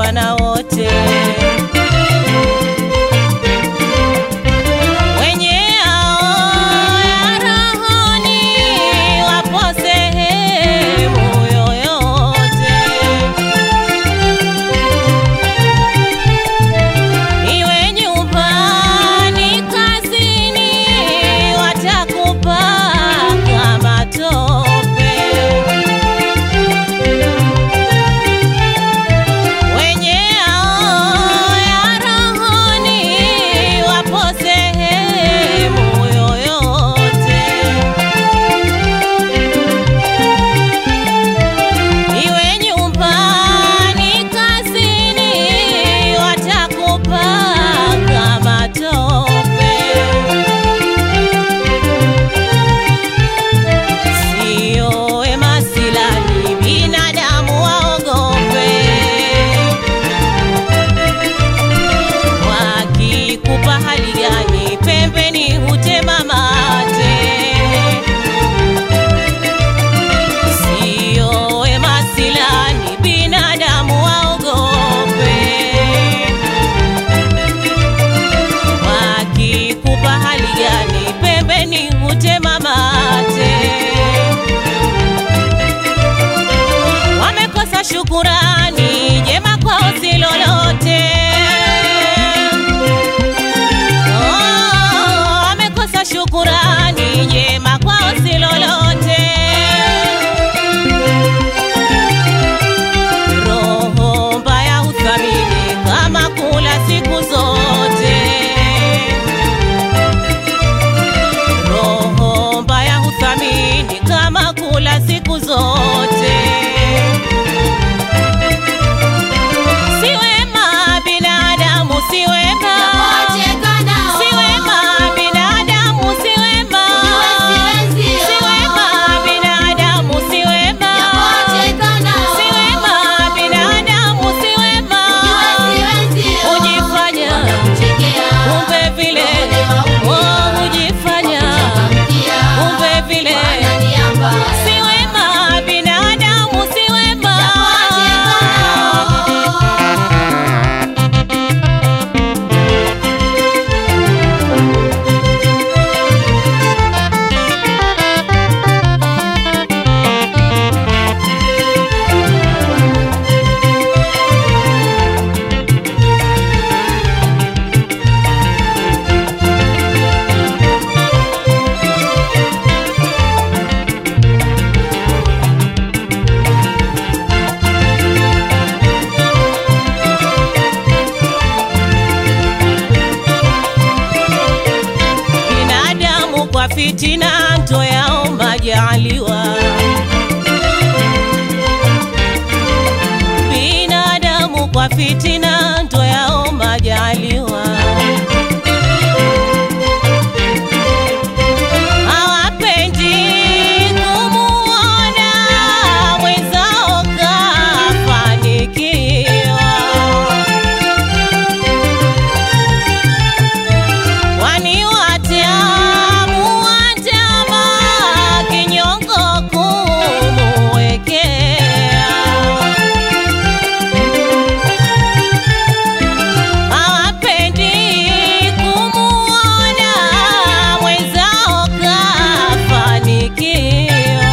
wapendwa na wote. Wenye hao ya rohoni wapo sehemu yoyote. Iwe nyumbani, kazini, watakupaka matope. Wenye hao ya rohoni wapo sehemu yoyote. Iwe nyumbani, kazini, watakupaka matope. Sio wema silani, binadamu waogope. Wakikupa hali gani, pembeni hutema mate. Sio wema silani, binadamu waogope. Wakikupa hali gani, pembeni hutema mate. Wamekosa shukurani, jema kwao si lolote. Wamekosa shukurani, jema kwao si lolote. Roho mbaya huthamini kama kula siku zote. Roho mbaya huthamini kama kula siku zote. Si wema binadamu, si wema. Si wema binadamu, si wema. Si wema binadamu, si wema. Si wema binadamu, si wema. Hujifanya kumbe vile, hujifanya kumbe vile. Si wema binadamu, si wema. Binadamu kwa fitina ndo yao majaliwa. Binadamu kwa fitina ndo yao majaliwa. Hawapendi kumuona mwenzao kafanikiwa. Kwani watamu watama kinyongo kumuwekea. Hawapendi kumuona mwenzao kafanikiwa.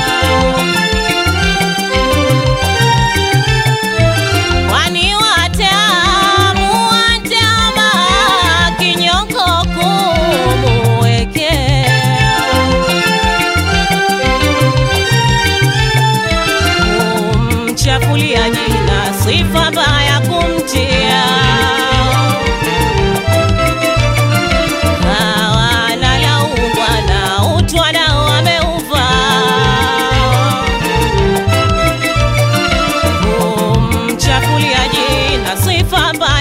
Kwani watamu watama kinyongo kumuwekea. Kumchafulia jina, sifa mbaya kumtia. Hawana laumwa na utwa nao wameuvaa. Kumchafulia jina, sifa mbaya